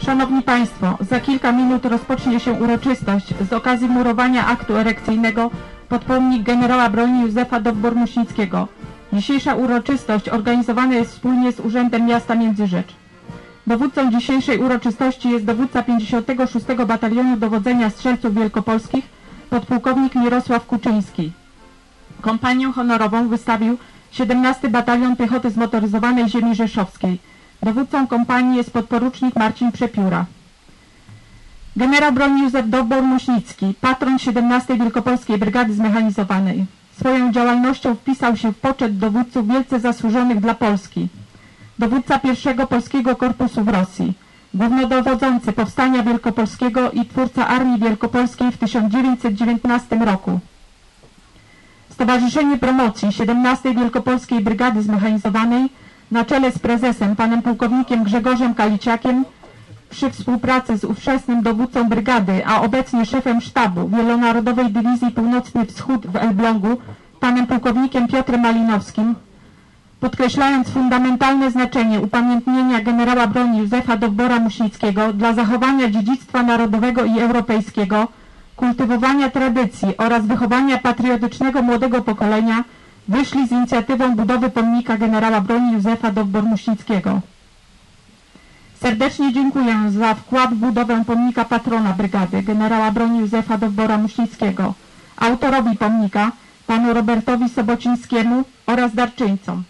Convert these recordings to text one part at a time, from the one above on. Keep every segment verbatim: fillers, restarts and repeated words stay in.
Szanowni Państwo, za kilka minut rozpocznie się uroczystość z okazji murowania aktu erekcyjnego pod pomnik generała broni Józefa Dowbor-Muśnickiego. Dzisiejsza uroczystość organizowana jest wspólnie z Urzędem Miasta Międzyrzecz. Dowódcą dzisiejszej uroczystości jest dowódca pięćdziesiątego szóstego Batalionu Dowodzenia Strzelców Wielkopolskich, podpułkownik Mirosław Kuczyński. Kompanię honorową wystawił siedemnasty Batalion Piechoty Zmotoryzowanej Ziemi Rzeszowskiej. Dowódcą kompanii jest podporucznik Marcin Przepióra. Generał broni Józef Dowbor-Muśnicki, patron siedemnastej Wielkopolskiej Brygady Zmechanizowanej. Swoją działalnością wpisał się w poczet dowódców wielce zasłużonych dla Polski. Dowódca pierwszego Polskiego Korpusu w Rosji, głównodowodzący Powstania Wielkopolskiego i twórca Armii Wielkopolskiej w tysiąc dziewięćset dziewiętnastym roku. Stowarzyszenie Promocji siedemnastej Wielkopolskiej Brygady Zmechanizowanej na czele z prezesem panem pułkownikiem Grzegorzem Kaliciakiem przy współpracy z ówczesnym dowódcą brygady, a obecnie szefem sztabu Wielonarodowej Dywizji Północny Wschód w Elblągu, panem pułkownikiem Piotrem Malinowskim, podkreślając fundamentalne znaczenie upamiętnienia generała broni Józefa Dowbora-Muśnickiego dla zachowania dziedzictwa narodowego i europejskiego, kultywowania tradycji oraz wychowania patriotycznego młodego pokolenia, wyszli z inicjatywą budowy pomnika generała broni Józefa Dowbor-Muśnickiego. Serdecznie dziękuję za wkład w budowę pomnika patrona brygady, generała broni Józefa Dowbora-Muśnickiego, autorowi pomnika, panu Robertowi Sobocińskiemu oraz darczyńcom.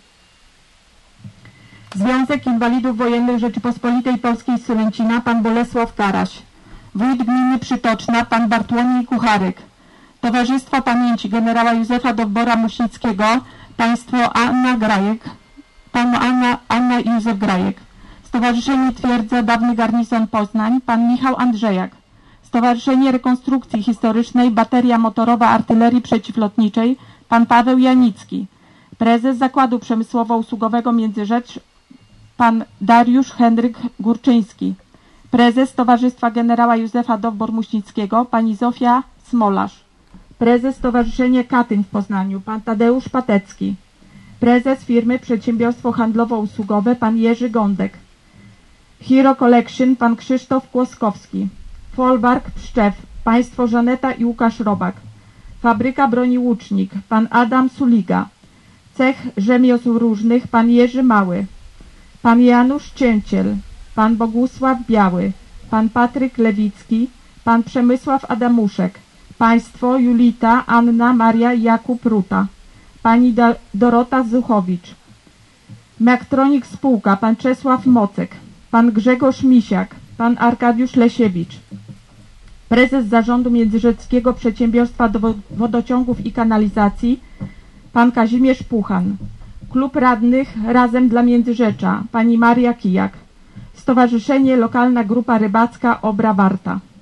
Związek Inwalidów Wojennych Rzeczypospolitej Polskiej Sulęcina, pan Bolesław Karaś. Wójt gminy Przytoczna, pan Bartłomiej Kucharyk. Towarzystwo Pamięci generała Józefa Dowbora-Muśnickiego, państwo Anna Grajek, pan Anna, Anna i Józef Grajek. Stowarzyszenie Twierdza Dawny Garnizon Poznań, pan Michał Andrzejak. Stowarzyszenie Rekonstrukcji Historycznej Bateria Motorowa Artylerii Przeciwlotniczej, pan Paweł Janicki. Prezes Zakładu Przemysłowo-Usługowego Międzyrzecz, pan Dariusz Henryk Górczyński. Prezes Towarzystwa Generała Józefa Dowbor-Muśnickiego, pani Zofia Smolarz. Prezes Stowarzyszenia Katyń w Poznaniu, pan Tadeusz Patecki. Prezes firmy Przedsiębiorstwo Handlowo-Usługowe, pan Jerzy Gądek. Hero Collection, pan Krzysztof Kłoskowski. Folwark Pszczew, państwo Żaneta i Łukasz Robak. Fabryka Broni Łucznik, pan Adam Suliga. Cech Rzemiosł Różnych, pan Jerzy Mały. Pan Janusz Cięciel, pan Bogusław Biały, pan Patryk Lewicki, pan Przemysław Adamuszek. Państwo Julita, Anna, Maria i Jakub Ruta. Pani da Dorota Zuchowicz. Meaktronik Spółka, pan Czesław Mocek. Pan Grzegorz Misiak, pan Arkadiusz Lesiewicz. Prezes Zarządu Międzyrzeckiego Przedsiębiorstwa do Wodociągów i Kanalizacji, pan Kazimierz Puchan. Klub Radnych Razem dla Międzyrzecza, pani Maria Kijak. Stowarzyszenie Lokalna Grupa Rybacka Obra Warta.